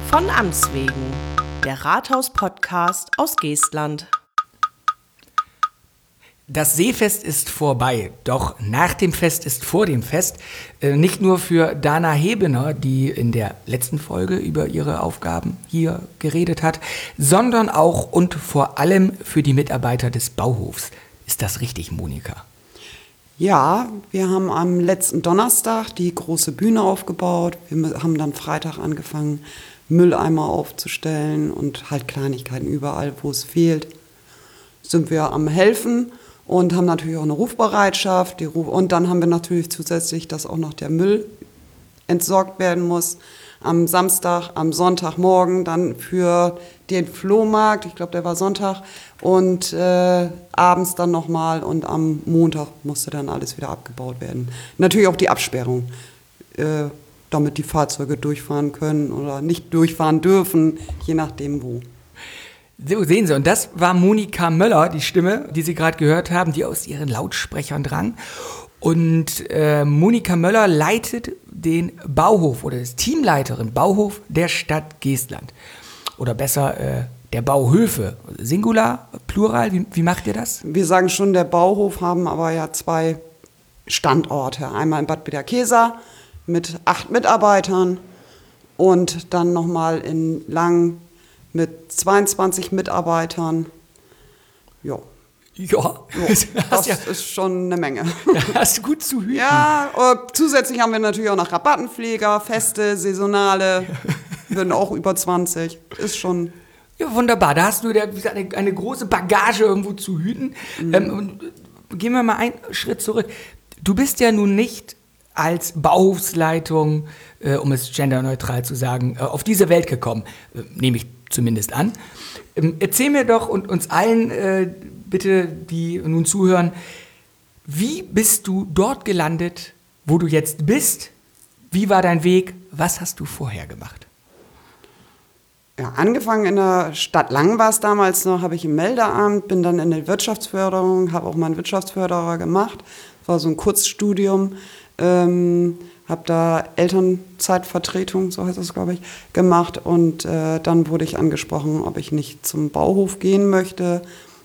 Von Amts wegen, der Rathaus-Podcast aus Geestland. Das Seefest ist vorbei, doch nach dem Fest ist vor dem Fest. Nicht nur für Dana Hebener, die in der letzten Folge über ihre Aufgaben hier geredet hat, sondern auch und vor allem für die Mitarbeiter des Bauhofs. Ist das richtig, Monika? Ja, wir haben am letzten Donnerstag die große Bühne aufgebaut. Wir haben dann Freitag angefangen, Mülleimer aufzustellen und halt Kleinigkeiten überall, wo es fehlt, sind wir am Helfen. Und haben natürlich auch eine Rufbereitschaft. Und dann haben wir natürlich zusätzlich, dass auch noch der Müll entsorgt werden muss. Am Samstag, am Sonntagmorgen dann für den Flohmarkt, ich glaube, der war Sonntag. Und abends dann nochmal. Und am Montag musste dann alles wieder abgebaut werden. Natürlich auch die Absperrung, damit die Fahrzeuge durchfahren können oder nicht durchfahren dürfen, je nachdem wo. So, sehen Sie, und das war Monika Möller, die Stimme, die Sie gerade gehört haben, die aus ihren Lautsprechern drang. Und Monika Möller leitet den Bauhof oder ist Teamleiterin Bauhof der Stadt Geestland. Oder besser der Bauhöfe. Singular, Plural, wie macht ihr das? Wir sagen schon, der Bauhof haben aber ja 2 Standorte. Einmal in Bad Bederkesa mit 8 Mitarbeitern und dann nochmal in Langen mit 22 Mitarbeitern. Ja. Ja, das ist schon eine Menge. Hast du gut zu hüten. Ja, zusätzlich haben wir natürlich auch noch Rabattenpfleger, Feste, Saisonale, werden auch über 20. Ist schon... Ja, wunderbar. Da hast du eine große Bagage irgendwo zu hüten. Und gehen wir mal einen Schritt zurück. Du bist ja nun nicht als Bauhofsleitung, um es genderneutral zu sagen, auf diese Welt gekommen, nehme ich zumindest an. Erzähl mir doch und uns allen bitte, die nun zuhören, wie bist du dort gelandet, wo du jetzt bist? Wie war dein Weg? Was hast du vorher gemacht? Ja, angefangen in der Stadt Langen war es damals noch, habe ich im Meldeamt, bin dann in der Wirtschaftsförderung, habe auch meinen Wirtschaftsförderer gemacht. Das war so ein Kurzstudium. Habe da Elternzeitvertretung, so heißt das, glaube ich, gemacht. Und dann wurde ich angesprochen, ob ich nicht zum Bauhof gehen möchte,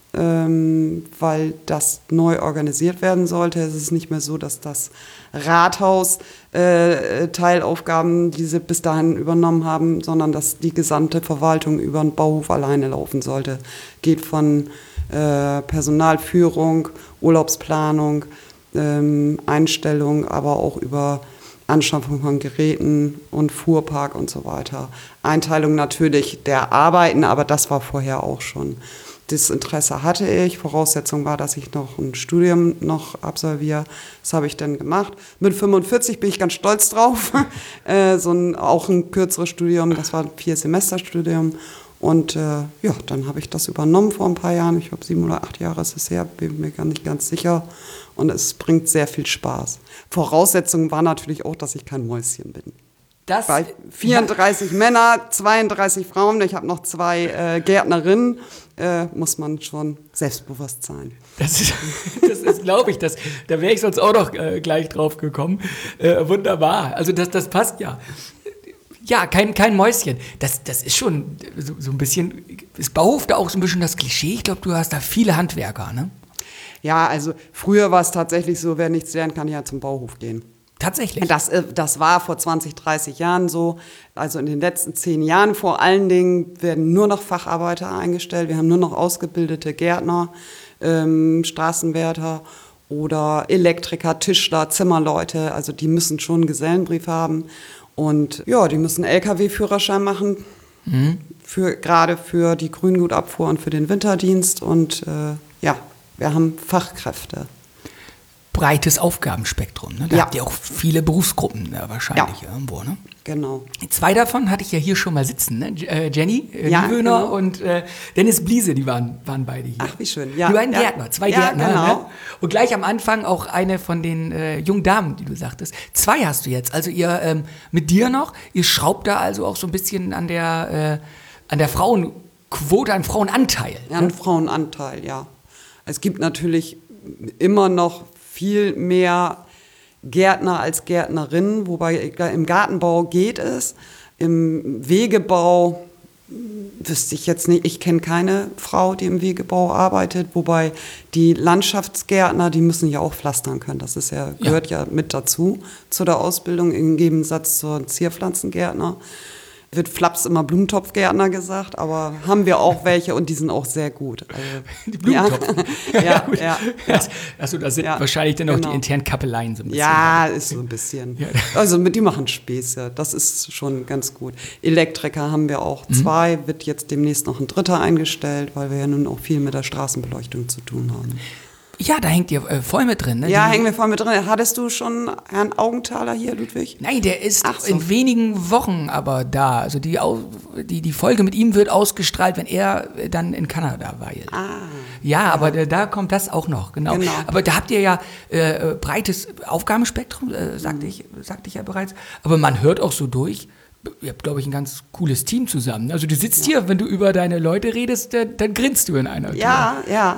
weil das neu organisiert werden sollte. Es ist nicht mehr so, dass das Rathaus Teilaufgaben, die sie bis dahin übernommen haben, sondern dass die gesamte Verwaltung über den Bauhof alleine laufen sollte. Geht von Personalführung, Urlaubsplanung, Einstellung, aber auch über Anschaffung von Geräten und Fuhrpark und so weiter. Einteilung natürlich der Arbeiten, aber das war vorher auch schon. Das Interesse hatte ich. Voraussetzung war, dass ich noch ein Studium noch absolviere. Das habe ich dann gemacht. Mit 45 bin ich ganz stolz drauf. Auch ein kürzeres Studium, das war ein 4-Semester-Studium. Und ja, dann habe ich das übernommen vor ein paar Jahren. Ich glaube, 7 oder 8 Jahre ist es her, bin mir gar nicht ganz sicher. Und es bringt sehr viel Spaß. Voraussetzung war natürlich auch, dass ich kein Mäuschen bin. Bei 34 Männer, 32 Frauen, ich habe noch 2 Gärtnerinnen, muss man schon selbstbewusst sein. Das ist glaube ich, da wäre ich sonst auch noch gleich drauf gekommen. Wunderbar, also das passt ja. Ja, kein Mäuschen. Das ist schon so ein bisschen, ist Bauhof da auch so ein bisschen das Klischee? Ich glaube, du hast da viele Handwerker, ne? Ja, also früher war es tatsächlich so, wer nichts lernt, kann ja zum Bauhof gehen. Tatsächlich? Das war vor 20, 30 Jahren so. Also in den letzten 10 Jahren vor allen Dingen werden nur noch Facharbeiter eingestellt. Wir haben nur noch ausgebildete Gärtner, Straßenwärter oder Elektriker, Tischler, Zimmerleute. Also die müssen schon einen Gesellenbrief haben. Und ja, die müssen LKW-Führerschein machen, gerade für die Grüngutabfuhr und für den Winterdienst. Und ja, wir haben Fachkräfte. Breites Aufgabenspektrum, ne? Da habt ihr auch viele Berufsgruppen wahrscheinlich irgendwo, ne? Genau. 2 davon hatte ich ja hier schon mal sitzen, ne? Jenny Niewöhner genau. Und Dennis Bliese, die waren beide hier. Ach, wie schön. Ja, die beiden Gärtner, 2 Gärtner. Genau. Ne? Und gleich am Anfang auch eine von den jungen Damen, die du sagtest. 2 hast du jetzt. Also ihr mit dir noch, ihr schraubt da also auch so ein bisschen an der Frauenquote, an Frauenanteil. Ja, an Frauenanteil, ja. Es gibt natürlich immer noch viel mehr Gärtner als Gärtnerinnen, wobei im Gartenbau geht es. Im Wegebau wüsste ich jetzt nicht, ich kenne keine Frau, die im Wegebau arbeitet, wobei die Landschaftsgärtner, die müssen ja auch pflastern können. Das ist ja, gehört ja mit dazu, zu der Ausbildung, im Gegensatz zur Zierpflanzengärtner. Wird Flaps immer Blumentopfgärtner gesagt, aber haben wir auch welche und die sind auch sehr gut. Also, die Blumentopf. Ja. Achso, da sind wahrscheinlich dann auch die internen Kappeleien so ein bisschen. Ja, ist so ein bisschen. Ja. Also die machen Späße, das ist schon ganz gut. Elektriker haben wir auch 2, wird jetzt demnächst noch ein 3. eingestellt, weil wir ja nun auch viel mit der Straßenbeleuchtung zu tun haben. Ja, da hängt ihr voll mit drin, ne? Ja, hängen wir voll mit drin. Hattest du schon Herrn Augenthaler hier, Ludwig? Nein, der ist in wenigen Wochen aber da. Also die Folge mit ihm wird ausgestrahlt, wenn er dann in Kanada weilt. Ja, aber da kommt das auch noch, genau. Aber da habt ihr ja breites Aufgabenspektrum, sagte ich ja bereits. Aber man hört auch so durch, ihr habt, glaube ich, ein ganz cooles Team zusammen. Also du sitzt hier, wenn du über deine Leute redest, dann grinst du in einer Tour. Ja.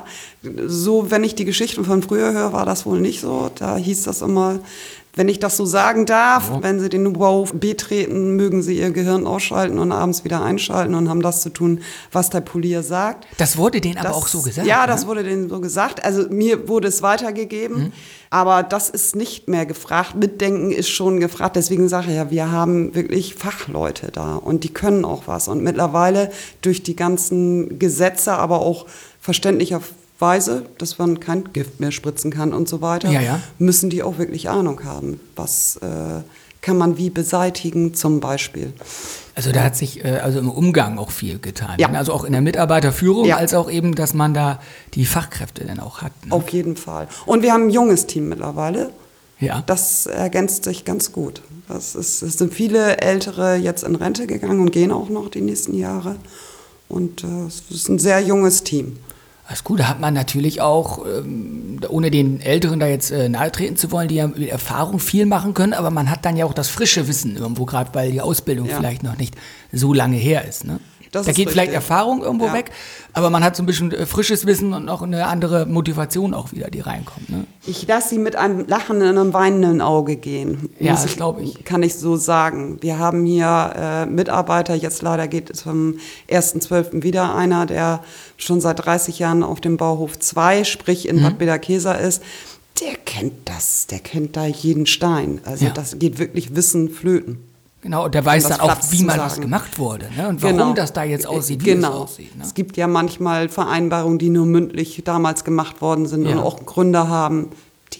So, wenn ich die Geschichten von früher höre, war das wohl nicht so. Da hieß das immer, wenn ich das so sagen darf, wenn Sie den Bauhof betreten, mögen Sie Ihr Gehirn ausschalten und abends wieder einschalten und haben das zu tun, was der Polier sagt. Das wurde denen aber auch so gesagt? Ja, das wurde denen so gesagt. Also mir wurde es weitergegeben, aber das ist nicht mehr gefragt. Mitdenken ist schon gefragt. Deswegen sage ich ja, wir haben wirklich Fachleute da und die können auch was. Und mittlerweile durch die ganzen Gesetze, aber auch verständlicherweise, dass man kein Gift mehr spritzen kann und so weiter, müssen die auch wirklich Ahnung haben. Was kann man wie beseitigen zum Beispiel. Also da hat sich also im Umgang auch viel getan. Ja. Also auch in der Mitarbeiterführung, als auch eben, dass man da die Fachkräfte dann auch hat. Ne? Auf jeden Fall. Und wir haben ein junges Team mittlerweile. Ja. Das ergänzt sich ganz gut. Es sind viele Ältere jetzt in Rente gegangen und gehen auch noch die nächsten Jahre. Und es ist ein sehr junges Team. Das ist gut, da hat man natürlich auch, ohne den Älteren da jetzt nahe treten zu wollen, die ja mit Erfahrung viel machen können, aber man hat dann ja auch das frische Wissen irgendwo, gerade weil die Ausbildung vielleicht noch nicht so lange her ist. Ne? Da geht richtig. Vielleicht Erfahrung irgendwo weg, aber man hat so ein bisschen frisches Wissen und noch eine andere Motivation auch wieder, die reinkommt. Ne? Ich lasse sie mit einem lachenden und einem weinenden Auge gehen. Ja, das glaube ich. Kann ich so sagen. Wir haben hier Mitarbeiter, jetzt leider geht es vom 1.12. wieder einer, der schon seit 30 Jahren auf dem Bauhof 2, sprich in Bad Bederkesa ist. Der kennt da jeden Stein. Also das geht wirklich Wissen flöten. Genau, und der weiß dann auch, wie mal was gemacht wurde, ne? Und warum das da jetzt aussieht, wie es aussieht. Ne? Es gibt ja manchmal Vereinbarungen, die nur mündlich damals gemacht worden sind und auch Gründe haben, die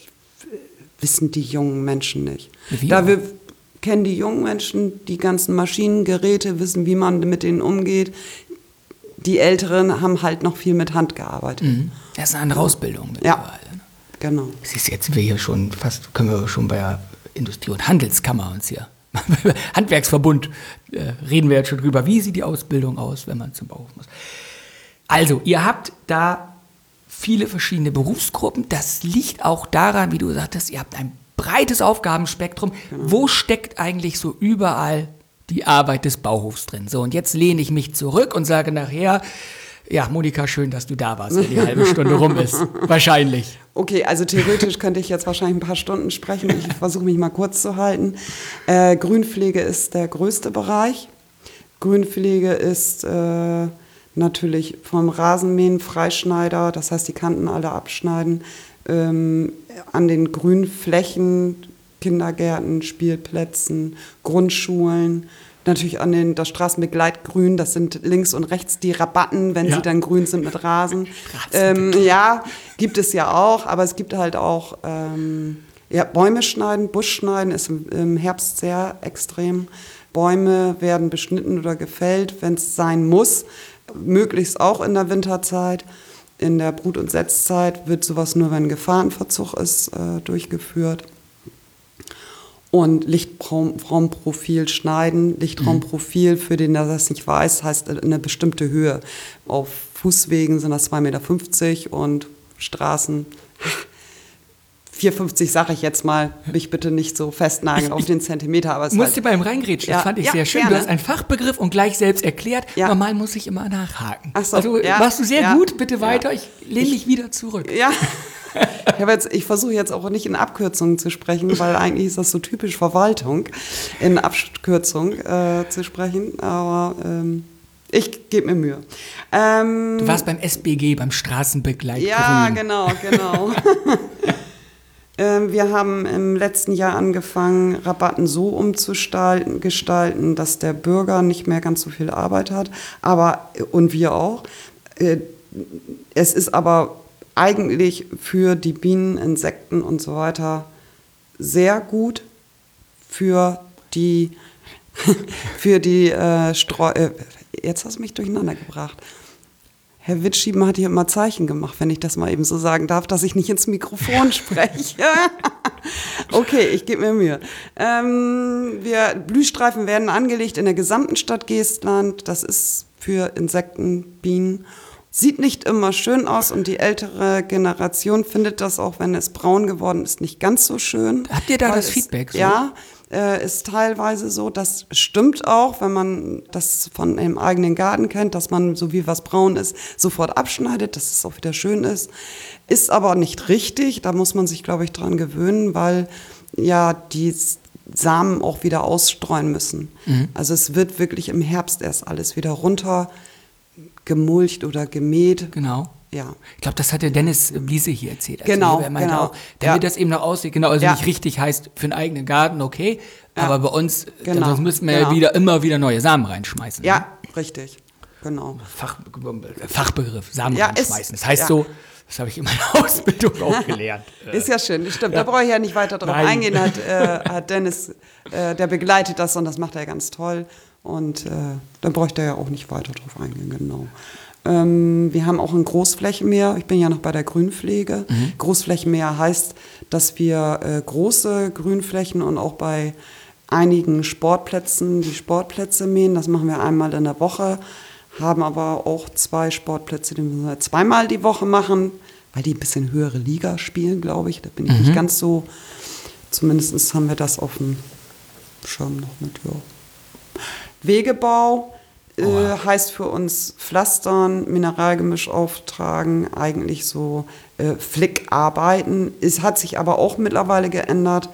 wissen die jungen Menschen nicht. Wir kennen die jungen Menschen die ganzen Maschinen, Geräte, wissen, wie man mit denen umgeht. Die Älteren haben halt noch viel mit Hand gearbeitet. Das ist eine andere Ausbildung mittlerweile. Ja, genau. Jetzt sind wir hier schon fast, können wir schon bei der Industrie- und Handelskammer uns hier Handwerksverbund reden wir jetzt schon drüber. Wie sieht die Ausbildung aus, wenn man zum Bauhof muss? Also, ihr habt da viele verschiedene Berufsgruppen. Das liegt auch daran, wie du sagtest, ihr habt ein breites Aufgabenspektrum. Genau. Wo steckt eigentlich so überall die Arbeit des Bauhofs drin? So, und jetzt lehne ich mich zurück und sage nachher, ja, Monika, schön, dass du da warst, wenn die halbe Stunde rum ist. Wahrscheinlich. Okay, also theoretisch könnte ich jetzt wahrscheinlich ein paar Stunden sprechen. Ich versuche mich mal kurz zu halten. Grünpflege ist der größte Bereich. Grünpflege ist natürlich vom Rasenmähen, Freischneider, das heißt die Kanten alle abschneiden, an den Grünflächen, Kindergärten, Spielplätzen, Grundschulen, natürlich an das Straßenbegleitgrün, das sind links und rechts die Rabatten, wenn sie dann grün sind mit Rasen. Gibt es ja auch, aber es gibt halt auch Bäume schneiden, Busch schneiden ist im Herbst sehr extrem. Bäume werden beschnitten oder gefällt, wenn es sein muss, möglichst auch in der Winterzeit. In der Brut- und Setzzeit wird sowas nur, wenn Gefahrenverzug ist, durchgeführt. Und Lichtraumprofil schneiden. Lichtraumprofil, für den, der das nicht weiß, heißt eine bestimmte Höhe. Auf Fußwegen sind das 2,50 Meter und Straßen 4,50 sage ich jetzt mal, mich bitte nicht so festnageln auf den Zentimeter. Aber es musste beim Reingrätschen, das fand ich sehr schön. Gerne. Du hast einen Fachbegriff und gleich selbst erklärt. Ja. Normal muss ich immer nachhaken. Ach so, also machst du sehr gut, bitte weiter. Ja. Ich lehne mich wieder zurück. Ja. Ich versuche jetzt auch nicht in Abkürzungen zu sprechen, weil eigentlich ist das so typisch Verwaltung, in Abkürzung zu sprechen. Aber ich gebe mir Mühe. Du warst beim SBG, beim Straßenbegleitgrün. Ja, genau. Wir haben im letzten Jahr angefangen, Rabatten so umzugestalten, dass der Bürger nicht mehr ganz so viel Arbeit hat, und wir auch. Es ist aber eigentlich für die Bienen, Insekten und so weiter sehr gut für die jetzt hast du mich durcheinander gebracht. Herr Wittschieben hat hier immer Zeichen gemacht, wenn ich das mal eben so sagen darf, dass ich nicht ins Mikrofon spreche. Okay, ich gebe mir Mühe. Blühstreifen werden angelegt in der gesamten Stadt Geestland. Das ist für Insekten, Bienen. Sieht nicht immer schön aus und die ältere Generation findet das, auch wenn es braun geworden ist, nicht ganz so schön. Habt ihr da das Feedback? So? Ja, ist teilweise so. Das stimmt auch, wenn man das von einem eigenen Garten kennt, dass man, so wie was braun ist, sofort abschneidet, dass es auch wieder schön ist. Ist aber nicht richtig, da muss man sich, glaube ich, dran gewöhnen, weil ja die Samen auch wieder ausstreuen müssen. Mhm. Also es wird wirklich im Herbst erst alles wieder runter gemulcht oder gemäht. Genau. Ja. Ich glaube, das hatte Dennis Bliese hier erzählt. Also genau, er meinte genau. auch, damit das eben noch aussieht, genau, also Ja. nicht richtig heißt für einen eigenen Garten, okay, Ja. aber bei uns, Genau, sonst müssen wir genau. ja immer wieder neue Samen reinschmeißen. Ne? Ja, richtig. Genau. Fachbegriff, Samen Ja, reinschmeißen. Das heißt ja. so, das habe ich in meiner Ausbildung auch gelernt. Ist ja schön, das stimmt. Da brauche ich ja nicht weiter drauf eingehen. Hat Dennis, der begleitet das und das macht er ganz toll. Und da bräuchte er ja auch nicht weiter drauf eingehen, genau. Wir haben auch ein Großflächenmäher. Ich bin ja noch bei der Grünpflege. Mhm. Großflächenmäher heißt, dass wir große Grünflächen und auch bei einigen Sportplätzen die Sportplätze mähen. Das machen wir einmal in der Woche, haben aber auch 2 Sportplätze, die müssen wir zweimal die Woche machen, weil die ein bisschen höhere Liga spielen, glaube ich. Da bin ich nicht ganz so, zumindest haben wir das auf dem Schirm noch mit, ja. Wegebau heißt für uns Pflastern, Mineralgemisch auftragen, eigentlich so Flickarbeiten. Es hat sich aber auch mittlerweile geändert.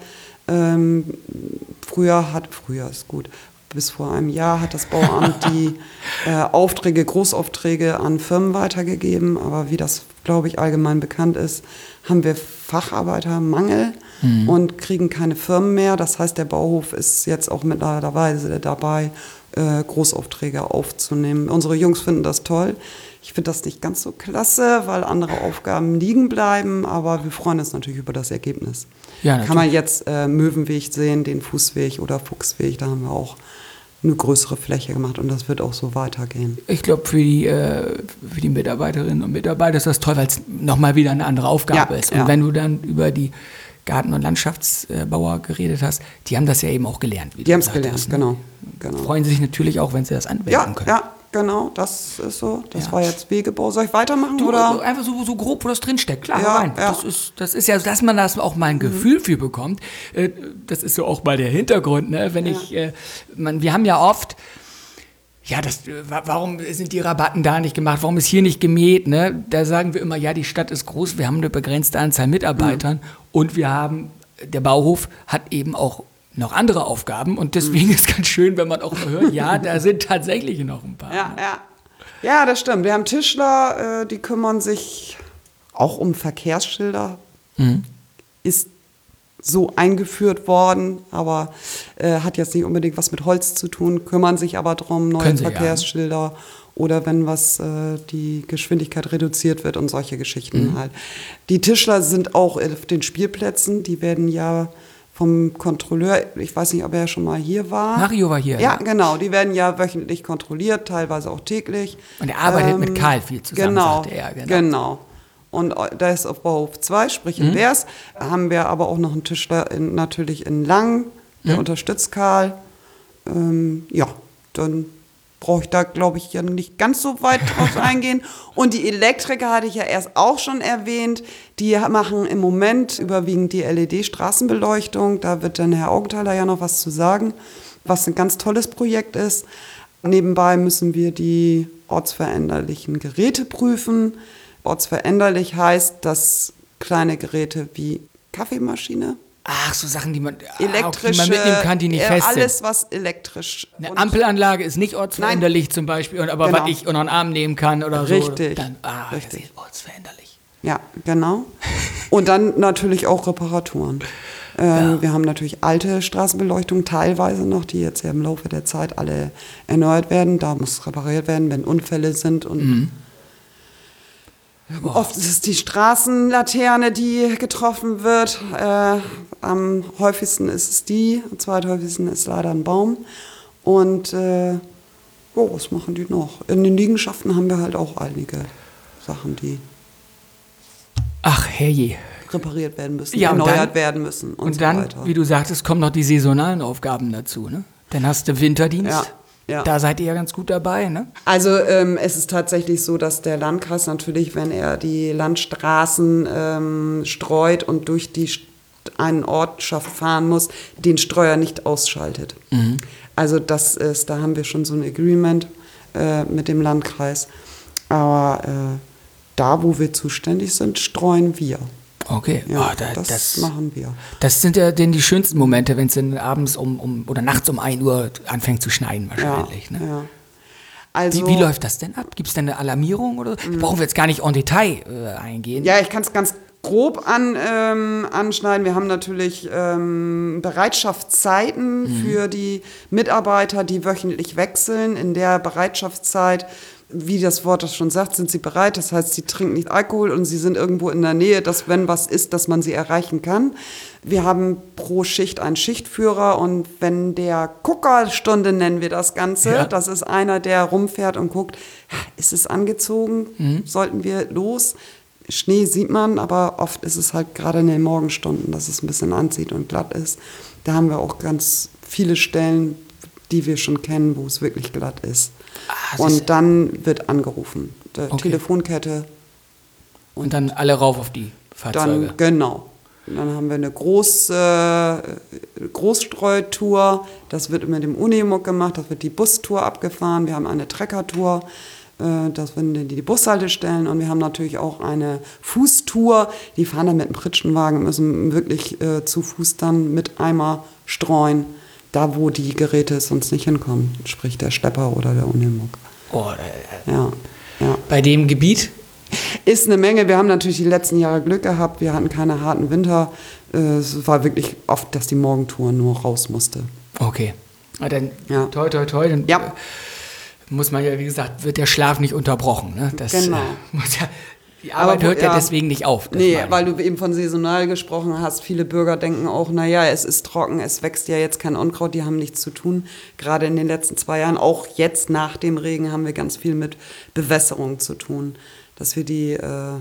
Früher ist gut. Bis vor einem Jahr hat das Bauamt die Großaufträge an Firmen weitergegeben. Aber wie das, glaube ich, allgemein bekannt ist, haben wir Facharbeitermangel und kriegen keine Firmen mehr. Das heißt, der Bauhof ist jetzt auch mittlerweile dabei, Großaufträge aufzunehmen. Unsere Jungs finden das toll. Ich finde das nicht ganz so klasse, weil andere Aufgaben liegen bleiben, aber wir freuen uns natürlich über das Ergebnis. Ja, kann man jetzt Möwenweg sehen, den Fußweg oder Fuchsweg, da haben wir auch eine größere Fläche gemacht und das wird auch so weitergehen. Ich glaube, für die Mitarbeiterinnen und Mitarbeiter ist das toll, weil es nochmal wieder eine andere Aufgabe ist. Und wenn du dann über die Garten- und Landschaftsbauer geredet hast, die haben das ja eben auch gelernt. Die haben es gelernt, hast, ne? genau. Freuen sich natürlich auch, wenn sie das anwenden können. Ja, genau, das ist so. Das war jetzt Wegebau. Soll ich weitermachen? Oder? Einfach so grob, wo das drinsteckt. Klar, rein. Ja. Das ist ja, dass man das auch mal ein Gefühl für bekommt. Das ist so auch mal der Hintergrund. Ne? Wenn wir haben ja oft, warum sind die Rabatten da nicht gemacht? Warum ist hier nicht gemäht? Ne? Da sagen wir immer, ja, die Stadt ist groß, wir haben eine begrenzte Anzahl Mitarbeitern und der Bauhof hat eben auch noch andere Aufgaben und deswegen ist es ganz schön, wenn man auch mal hört, ja, da sind tatsächlich noch ein paar. Ja, das stimmt. Wir haben Tischler, die kümmern sich auch um Verkehrsschilder. Ist so eingeführt worden, aber hat jetzt nicht unbedingt was mit Holz zu tun, kümmern sich aber darum, neue Verkehrsschilder oder wenn die Geschwindigkeit reduziert wird und solche Geschichten halt. Die Tischler sind auch auf den Spielplätzen, die werden ja vom Kontrolleur, ich weiß nicht, ob er schon mal hier war. Mario war hier. Ja, genau, die werden ja wöchentlich kontrolliert, teilweise auch täglich. Und er arbeitet mit Karl viel zusammen, sagte er. Genau. Und da ist auf Bauhof 2, sprich in Beers, haben wir aber auch noch einen Tischler natürlich in Langen, der unterstützt Karl. Dann brauche ich da, glaube ich, ja nicht ganz so weit drauf eingehen. Und die Elektriker hatte ich ja erst auch schon erwähnt. Die machen im Moment überwiegend die LED-Straßenbeleuchtung. Da wird dann Herr Augenthaler ja noch was zu sagen, was ein ganz tolles Projekt ist. Nebenbei müssen wir die ortsveränderlichen Geräte prüfen. Ortsveränderlich heißt, dass kleine Geräte wie Kaffeemaschine, Ach, so Sachen, die man elektrische, mitnehmen kann, die nicht fest sind. alles, was elektrisch. Eine Ampelanlage ist nicht ortsveränderlich zum Beispiel, aber Genau. was ich unter den Arm nehmen kann oder Richtig. so. Dann, Richtig. das ist ortsveränderlich. Ja, genau. Und dann natürlich auch Reparaturen. Wir haben natürlich alte Straßenbeleuchtungen teilweise noch, die jetzt ja im Laufe der Zeit alle erneuert werden. Da muss repariert werden, wenn Unfälle sind. Und oft ist es die Straßenlaterne, die getroffen wird. Am häufigsten ist es die, am zweithäufigsten ist leider ein Baum. Und was machen die noch? In den Liegenschaften haben wir halt auch einige Sachen, die Ach, herrje. repariert werden müssen, Ja, und erneuert dann- werden müssen und Und so dann, weiter. wie du sagtest, kommen noch die saisonalen Aufgaben dazu, ne? Dann hast du Winterdienst. Ja, ja. Da seid ihr ja ganz gut dabei, ne? Also es ist tatsächlich so, dass der Landkreis natürlich, wenn er die Landstraßen streut und durch die einen Ortschaft fahren muss, den Streuer nicht ausschaltet. Also das ist, da haben wir schon so ein Agreement mit dem Landkreis. Aber da, wo wir zuständig sind, streuen wir. Okay, Ja, das das machen wir. Das sind ja denn die schönsten Momente, wenn es dann abends oder nachts um 1 Uhr anfängt zu schneien wahrscheinlich. Ja, Ne? ja. Also, Wie läuft das denn ab? Gibt es denn eine Alarmierung oder so? Brauchen wir jetzt gar nicht en Detail eingehen. Ja, ich kann es ganz grob anschneiden. Wir haben natürlich Bereitschaftszeiten für die Mitarbeiter, die wöchentlich wechseln. In der Bereitschaftszeit, wie das Wort das schon sagt, sind sie bereit. Das heißt, sie trinken nicht Alkohol und sie sind irgendwo in der Nähe, dass wenn was ist, dass man sie erreichen kann. Wir haben pro Schicht einen Schichtführer und wenn der Guckerstunde, nennen wir das Ganze, Ja. das ist einer, der rumfährt und guckt, ist es angezogen, sollten wir los? Schnee sieht man, aber oft ist es halt gerade in den Morgenstunden, dass es ein bisschen anzieht und glatt ist. Da haben wir auch ganz viele Stellen, die wir schon kennen, wo es wirklich glatt ist. Und dann wird angerufen. Okay. Telefonkette. Und dann alle rauf auf die Fahrzeuge. Dann, genau. Und dann haben wir eine Großstreutour. Das wird mit dem Unimog gemacht. Das wird die Bustour abgefahren. Wir haben eine Treckertour. Das sind die Bushaltestellen. Und wir haben natürlich auch eine Fußtour. Die fahren dann mit dem Pritschenwagen, müssen wirklich zu Fuß dann mit Eimer streuen. Da, wo die Geräte sonst nicht hinkommen. Sprich der Schlepper oder der Unimog. Oh, Ja, ja. bei dem Gebiet? Ist eine Menge. Wir haben natürlich die letzten Jahre Glück gehabt. Wir hatten keine harten Winter. Es war wirklich oft, dass die Morgentour nur raus musste. Okay. Na dann Ja. toi, toi, toi. Dann Ja. muss man ja, wie gesagt, wird der Schlaf nicht unterbrochen. Ne? Das, Genau. Muss ja, die Arbeit wo- hört ja ja. deswegen nicht auf. das Nee, meine ich. weil du eben von saisonal gesprochen hast. Viele Bürger denken auch, naja, es ist trocken, es wächst ja jetzt kein Unkraut, die haben nichts zu tun. Gerade in den letzten 2 Jahren, auch jetzt nach dem Regen, haben wir ganz viel mit Bewässerung zu tun. Dass wir die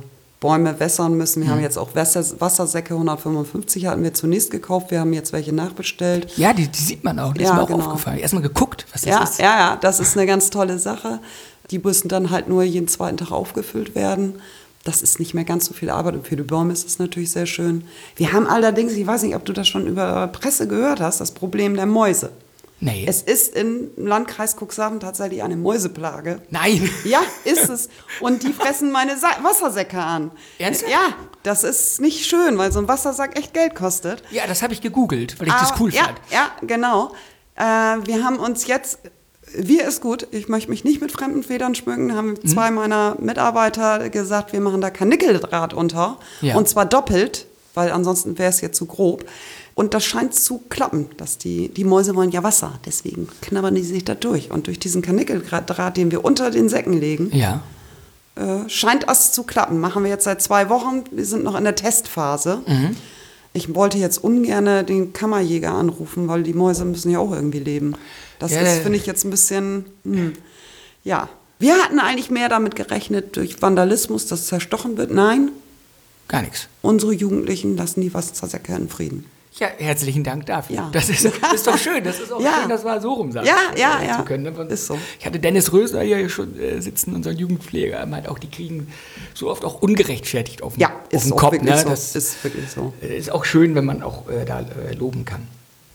Bäume wässern müssen. Wir haben jetzt auch Wassersäcke, 155 hatten wir zunächst gekauft, wir haben jetzt welche nachbestellt. Ja, die sieht man auch. Die ist Ja, mir auch genau. aufgefallen. Erstmal geguckt, was das Ja, ist. ja, das ist eine ganz tolle Sache. Die müssen dann halt nur jeden zweiten Tag aufgefüllt werden. Das ist nicht mehr ganz so viel Arbeit und für die Bäume ist es natürlich sehr schön. Wir haben allerdings, ich weiß nicht, ob du das schon über Presse gehört hast, das Problem der Mäuse. Nee. Es ist im Landkreis Cuxhaven tatsächlich eine Mäuseplage. Nein. Ja, ist es. Und die fressen meine Wassersäcke an. Ernsthaft? Ja, das ist nicht schön, weil so ein Wassersack echt Geld kostet. Ja, das habe ich gegoogelt, weil ich das cool ja, fand. Ja, genau. Wir haben uns jetzt, wir ist gut, ich möchte mich nicht mit fremden Federn schmücken, haben 2 meiner Mitarbeiter gesagt, wir machen da Karnickeldraht unter. Ja. Und zwar doppelt, weil ansonsten wäre es jetzt zu grob. Und das scheint zu klappen, dass die Mäuse wollen ja Wasser, deswegen knabbern die sich da durch. Und durch diesen Karnickeldraht, den wir unter den Säcken legen, Ja. scheint das zu klappen. Machen wir jetzt seit 2 Wochen. Wir sind noch in der Testphase. Ich wollte jetzt ungern den Kammerjäger anrufen, weil die Mäuse müssen ja auch irgendwie leben. Das Ja, ist, finde ich, jetzt ein bisschen, ja. Wir hatten eigentlich mehr damit gerechnet, durch Vandalismus, dass zerstochen wird. Nein, Gar nichts. unsere Jugendlichen lassen die Wassersäcke in Frieden. Ja, herzlichen Dank dafür. Ja. Das ist doch schön. Das ist auch schön, das mal so rum sagen zu können. Ne? Ist so. Ich hatte Dennis Rösler hier schon sitzen, unseren Jugendpfleger. Er meint auch, die kriegen so oft auch ungerechtfertigt auf den Kopf. Ne? So. Das ist wirklich so. Ist auch schön, wenn man auch da loben kann.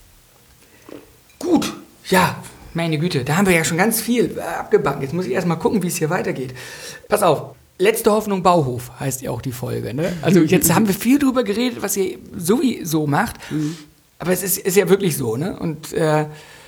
Gut, ja, meine Güte, da haben wir ja schon ganz viel abgebacken. Jetzt muss ich erst mal gucken, wie es hier weitergeht. Pass auf. Letzte Hoffnung Bauhof heißt ja auch die Folge. Ne? Also jetzt haben wir viel drüber geredet, was ihr sowieso macht. Aber es ist ja wirklich so. Ne? Und ja,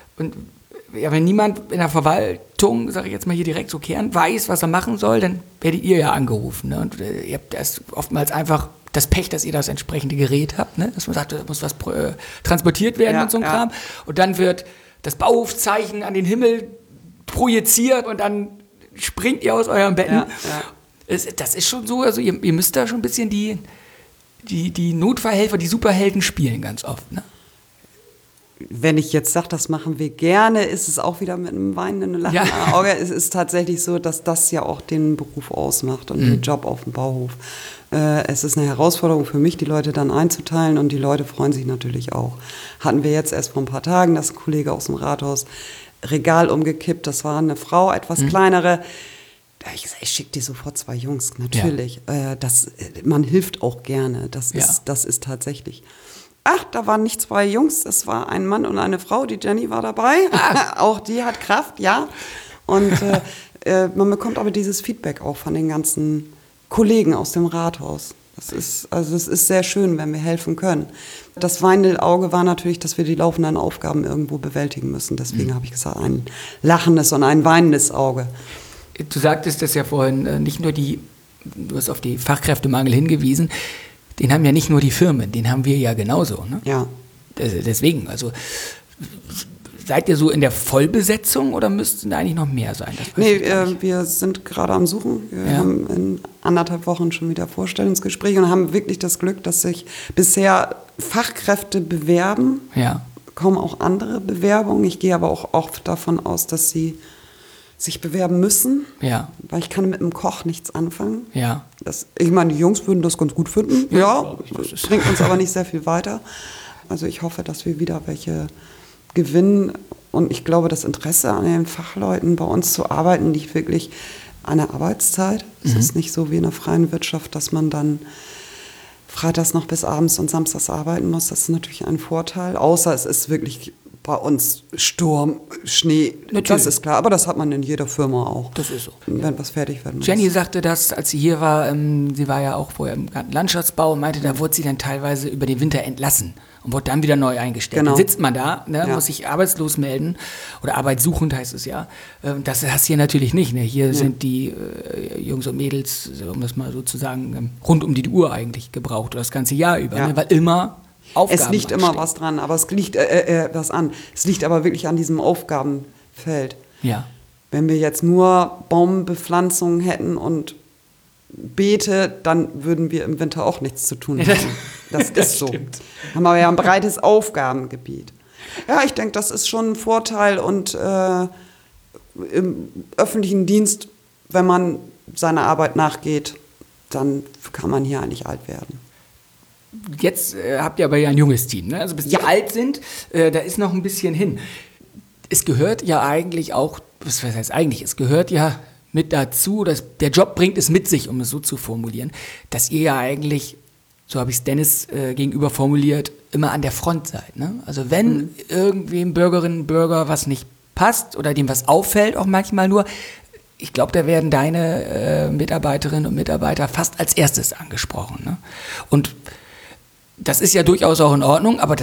wenn niemand in der Verwaltung, sage ich jetzt mal hier direkt so Kern, weiß, was er machen soll, dann werdet ihr ja angerufen. Ne? Und ihr habt erst oftmals einfach das Pech, dass ihr das entsprechende Gerät habt. Ne? Dass man sagt, da muss was transportiert werden und so ein Kram. Und dann wird das Bauhofzeichen an den Himmel projiziert und dann springt ihr aus euren Betten. Ja. Das ist schon so, also ihr müsst da schon ein bisschen die Notfallhelfer, die Superhelden spielen ganz oft, ne? Wenn ich jetzt sage, das machen wir gerne, ist es auch wieder mit einem weinenden Lachen im Auge. Es ist tatsächlich so, dass das ja auch den Beruf ausmacht und den Job auf dem Bauhof. Es ist eine Herausforderung für mich, die Leute dann einzuteilen und die Leute freuen sich natürlich auch. Hatten wir jetzt erst vor ein paar Tagen, dass ein Kollege aus dem Rathaus Regal umgekippt, das war eine Frau, etwas kleinere. Ich schicke dir sofort 2 Jungs, natürlich. Ja. Man hilft auch gerne, das ist tatsächlich. Ach, da waren nicht 2 Jungs, das war ein Mann und eine Frau, die Jenny war dabei. Auch die hat Kraft, ja. Und man bekommt aber dieses Feedback auch von den ganzen Kollegen aus dem Rathaus. Es ist sehr schön, wenn wir helfen können. Das weinende Auge war natürlich, dass wir die laufenden Aufgaben irgendwo bewältigen müssen. Deswegen habe ich gesagt, ein lachendes und ein weinendes Auge. Du sagtest das ja vorhin, nicht nur du hast auf die Fachkräftemangel hingewiesen, den haben ja nicht nur die Firmen, den haben wir ja genauso. Ne? Ja. Deswegen, also seid ihr so in der Vollbesetzung oder müssten da eigentlich noch mehr sein? Nee, wir sind gerade am Suchen. Wir haben in 1,5 Wochen schon wieder Vorstellungsgespräche und haben wirklich das Glück, dass sich bisher Fachkräfte bewerben. Ja. Kommen auch andere Bewerbungen. Ich gehe aber auch oft davon aus, dass sie sich bewerben müssen, weil ich kann mit dem Koch nichts anfangen. Ja. Ich meine, die Jungs würden das ganz gut finden. Ja, das bringt uns aber nicht sehr viel weiter. Also ich hoffe, dass wir wieder welche gewinnen. Und ich glaube, das Interesse an den Fachleuten bei uns zu arbeiten liegt wirklich an der Arbeitszeit. Es ist nicht so wie in der freien Wirtschaft, dass man dann freitags noch bis abends und samstags arbeiten muss. Das ist natürlich ein Vorteil, außer es ist wirklich bei uns Sturm, Schnee, natürlich. Das ist klar, aber das hat man in jeder Firma auch. Das ist so. Wenn was fertig werden muss. Jenny sagte das, als sie hier war, sie war ja auch vorher im Landschaftsbau und meinte, da wurde sie dann teilweise über den Winter entlassen und wurde dann wieder neu eingestellt. Genau. Dann sitzt man da, ne, muss sich arbeitslos melden oder arbeitssuchend heißt es ja. Das hast du hier natürlich nicht. Ne? Hier sind die Jungs und Mädels, um das mal so zu sagen, rund um die Uhr eigentlich gebraucht, das ganze Jahr über, ne? Weil immer Aufgaben es liegt immer was dran, aber es liegt was an. Es liegt aber wirklich an diesem Aufgabenfeld. Ja. Wenn wir jetzt nur Baumbepflanzungen hätten und Beete, dann würden wir im Winter auch nichts zu tun haben. Das ist so. Stimmt. Haben wir ja ein breites Aufgabengebiet. Ja, ich denke, das ist schon ein Vorteil und im öffentlichen Dienst, wenn man seiner Arbeit nachgeht, dann kann man hier eigentlich alt werden. Jetzt habt ihr aber ja ein junges Team, ne? Also bis die alt sind, da ist noch ein bisschen hin. Es gehört ja eigentlich auch, was heißt eigentlich, es gehört ja mit dazu, dass der Job bringt es mit sich, um es so zu formulieren, dass ihr ja eigentlich, so habe ich es Dennis gegenüber formuliert, immer an der Front seid. Ne? Also wenn irgendwem Bürgerinnen und Bürger was nicht passt oder dem was auffällt, auch manchmal nur, ich glaube, da werden deine Mitarbeiterinnen und Mitarbeiter fast als erstes angesprochen. Ne? Und das ist ja durchaus auch in Ordnung, aber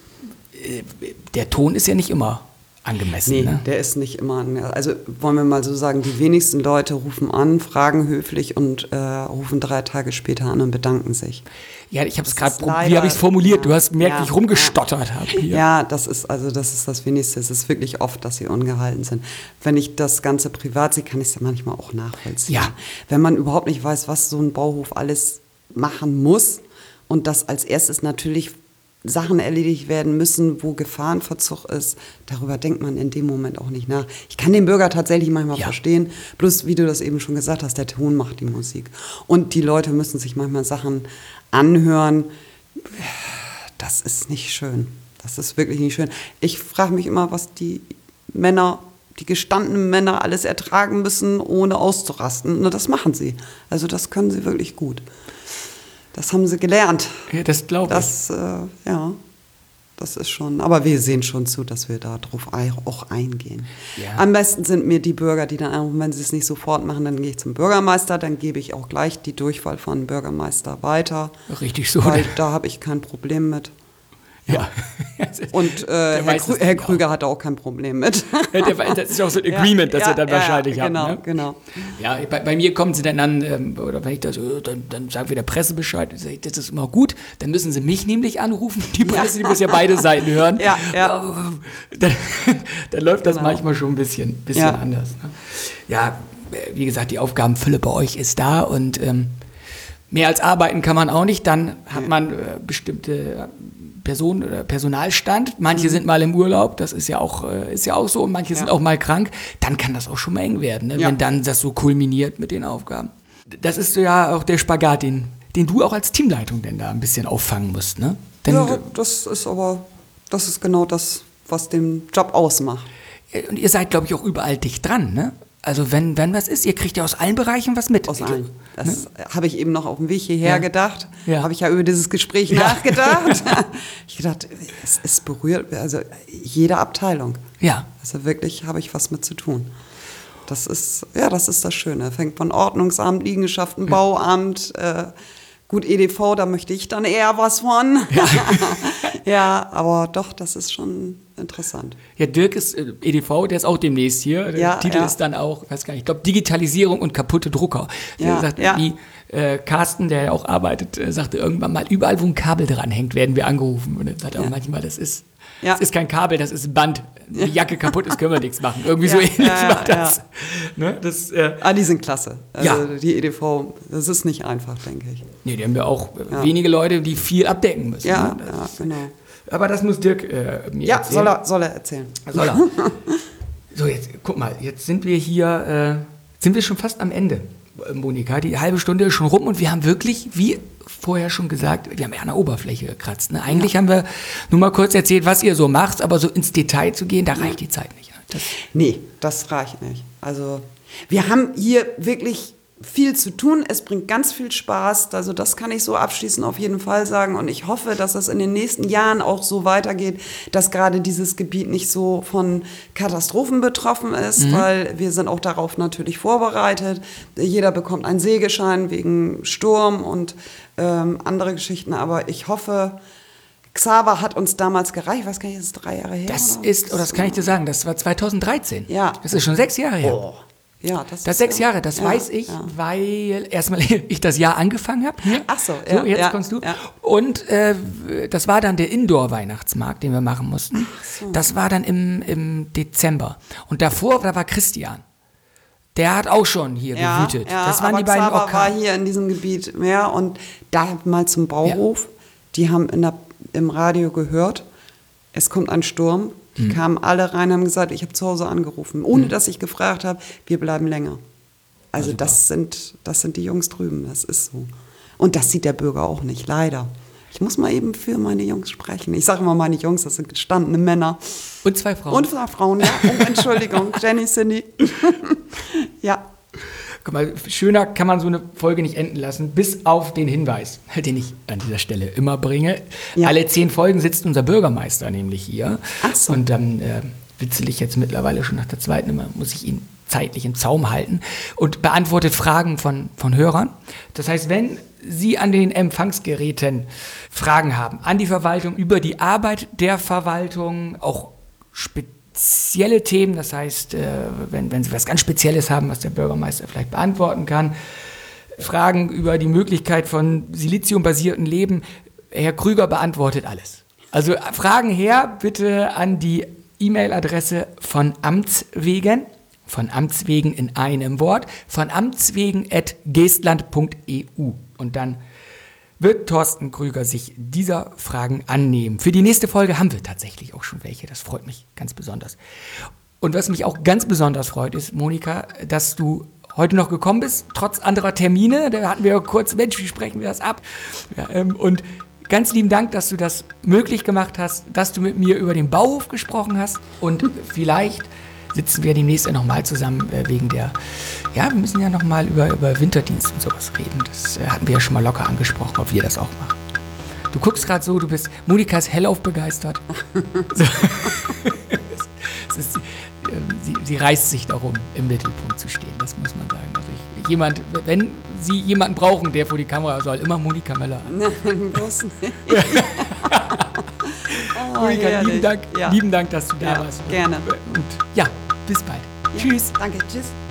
der Ton ist ja nicht immer angemessen. Nee, ne? Der ist nicht immer angemessen. Also wollen wir mal so sagen, die wenigsten Leute rufen an, fragen höflich und rufen 3 Tage später an und bedanken sich. Ja, ich habe es gerade, wie habe ich es formuliert? Du hast merklich rumgestottert. Ja, das ist das Wenigste. Es ist wirklich oft, dass sie ungehalten sind. Wenn ich das Ganze privat sehe, kann ich es ja manchmal auch nachvollziehen. Ja. Wenn man überhaupt nicht weiß, was so ein Bauhof alles machen muss und dass als erstes natürlich Sachen erledigt werden müssen, wo Gefahrenverzug ist, darüber denkt man in dem Moment auch nicht nach. Ich kann den Bürger tatsächlich manchmal verstehen, bloß wie du das eben schon gesagt hast, der Ton macht die Musik. Und die Leute müssen sich manchmal Sachen anhören, das ist nicht schön. Das ist wirklich nicht schön. Ich frage mich immer, was die gestandenen Männer alles ertragen müssen, ohne auszurasten. Na, das machen sie. Also das können sie wirklich gut. Das haben sie gelernt. Ja, das glaube ich. Das ist schon. Aber wir sehen schon zu, dass wir darauf auch eingehen. Ja. Am besten sind mir die Bürger, die dann anrufen, wenn sie es nicht sofort machen, dann gehe ich zum Bürgermeister, dann gebe ich auch gleich die Durchwahl von Bürgermeister weiter. Richtig so. Weil da habe ich kein Problem mit. Ja. Und Herr Krüger hatte auch kein Problem mit. Das ist auch so ein Agreement, das er dann wahrscheinlich hat. Genau, ne? genau. Ja, bei mir kommen sie dann an, oder wenn ich das, dann sagen wir der Presse Bescheid, das ist immer gut, dann müssen sie mich nämlich anrufen, die Presse, die muss ja beide Seiten hören. Ja. Dann läuft das manchmal schon ein bisschen anders. Ne? Ja, wie gesagt, die Aufgabenfülle bei euch ist da und mehr als arbeiten kann man auch nicht, dann hat man bestimmte Personalstand. Manche sind mal im Urlaub, das ist ja auch so, und manche sind auch mal krank. Dann kann das auch schon mal eng werden, ne? Wenn dann das so kulminiert mit den Aufgaben. Das ist so ja auch der Spagat, den du auch als Teamleitung denn da ein bisschen auffangen musst, ne? Das ist genau das, was den Job ausmacht. Und ihr seid, glaube ich, auch überall dicht dran, ne? Also wenn was ist, ihr kriegt ja aus allen Bereichen was mit. Aus allen. Das habe ich eben noch auf dem Weg hierher gedacht. Ja. Habe ich ja über dieses Gespräch nachgedacht. Ich gedacht, es berührt also jede Abteilung. Ja. Also wirklich habe ich was mit zu tun. Das ist das Schöne. Fängt von Ordnungsamt, Liegenschaften, Bauamt, gut, EDV, da möchte ich dann eher was von. Ja, aber doch, das ist schon interessant. Ja, Dirk ist EDV, der ist auch demnächst hier. Der Titel ist dann auch, weiß gar nicht, ich glaube Digitalisierung und kaputte Drucker. Der sagt, wie Carsten, der ja auch arbeitet, sagte irgendwann mal, überall wo ein Kabel dran hängt, werden wir angerufen. Und er sagt auch manchmal, das ist kein Kabel, das ist ein Band. Die Jacke kaputt ist, können wir nichts machen. Irgendwie so ähnlich war das. Ne? Die sind klasse. Also die EDV, das ist nicht einfach, denke ich. Nee, die haben ja auch wenige Leute, die viel abdecken müssen. Ja, ne? Genau. Aber das muss Dirk mir erzählen. Soll er erzählen. Soll er. So, jetzt guck mal, jetzt sind wir hier, sind wir schon fast am Ende, Monika. Die halbe Stunde ist schon rum und wir haben wirklich, wie vorher schon gesagt, wir haben ja an der Oberfläche gekratzt. Ne? Eigentlich haben wir nur mal kurz erzählt, was ihr so macht, aber so ins Detail zu gehen, da reicht die Zeit nicht. Nee, das reicht nicht. Also wir haben hier wirklich viel zu tun. Es bringt ganz viel Spaß. Also das kann ich so abschließend auf jeden Fall sagen. Und ich hoffe, dass es in den nächsten Jahren auch so weitergeht, dass gerade dieses Gebiet nicht so von Katastrophen betroffen ist, weil wir sind auch darauf natürlich vorbereitet. Jeder bekommt einen Sägeschein wegen Sturm und andere Geschichten. Aber ich hoffe, Xaver hat uns damals gereicht. Ich weiß gar nicht, ist es 3 Jahre her? Das kann ich dir sagen, das war 2013. Ja. Das ist schon 6 Jahre her. Oh. Ja, das ist 6 Jahre, das weiß ich, weil erstmal ich das Jahr angefangen habe. Ach so, jetzt kommst du. Ja. Und das war dann der Indoor-Weihnachtsmarkt, den wir machen mussten. Ach so. Das war dann im Dezember. Und davor, da war Christian. Der hat auch schon hier gewütet. Ja, das waren aber die beiden Xaver Orkane. war hier in diesem Gebiet mehr und da mal zum Bauhof. Die haben im Radio gehört, es kommt ein Sturm. Die kamen alle rein und haben gesagt, ich habe zu Hause angerufen, ohne dass ich gefragt habe, wir bleiben länger. Also das sind die Jungs drüben, das ist so. Und das sieht der Bürger auch nicht, leider. Ich muss mal eben für meine Jungs sprechen. Ich sage immer meine Jungs, das sind gestandene Männer. Und 2 Frauen. Und 2 Frauen, ja. Oh, Entschuldigung, Jenny, Cindy. Ja. Guck mal, schöner kann man so eine Folge nicht enden lassen, bis auf den Hinweis, den ich an dieser Stelle immer bringe. Ja. Alle 10 Folgen sitzt unser Bürgermeister nämlich hier. Ach so. Und dann witzel ich jetzt mittlerweile schon nach der zweiten immer, muss ich ihn zeitlich im Zaum halten und beantwortet Fragen von Hörern. Das heißt, wenn Sie an den Empfangsgeräten Fragen haben, an die Verwaltung, über die Arbeit der Verwaltung, auch spezielle Themen, das heißt, wenn Sie was ganz Spezielles haben, was der Bürgermeister vielleicht beantworten kann, Fragen über die Möglichkeit von siliziumbasierten Leben, Herr Krüger beantwortet alles. Also Fragen her bitte an die E-Mail-Adresse von Amtswegen in einem Wort, von amtswegen@geestland.eu und dann wird Thorsten Krüger sich dieser Fragen annehmen. Für die nächste Folge haben wir tatsächlich auch schon welche. Das freut mich ganz besonders. Und was mich auch ganz besonders freut, ist, Monika, dass du heute noch gekommen bist, trotz anderer Termine. Da hatten wir ja kurz, Mensch, wie sprechen wir das ab? Ja, und ganz lieben Dank, dass du das möglich gemacht hast, dass du mit mir über den Bauhof gesprochen hast. Und vielleicht sitzen wir demnächst ja nochmal zusammen wegen der, ja, wir müssen ja nochmal über Winterdienst und sowas reden. Das hatten wir ja schon mal locker angesprochen, ob wir das auch machen. Du guckst gerade so, Monika ist hellauf begeistert. So. Sie reißt sich darum, im Mittelpunkt zu stehen, das muss man sagen. Also wenn Sie jemanden brauchen, der vor die Kamera soll, immer Monika Möller an. Nein, bloß nicht. Monika, lieben Dank, dass du da warst. Gerne. Und ja, bis bald. Ja, Tschüss. Danke, tschüss.